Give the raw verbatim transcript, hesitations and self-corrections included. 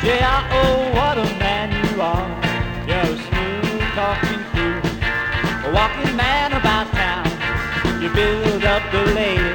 Yeah, oh, what a man you are. You're a smooth talking fool, a walking man about town. You build up the lady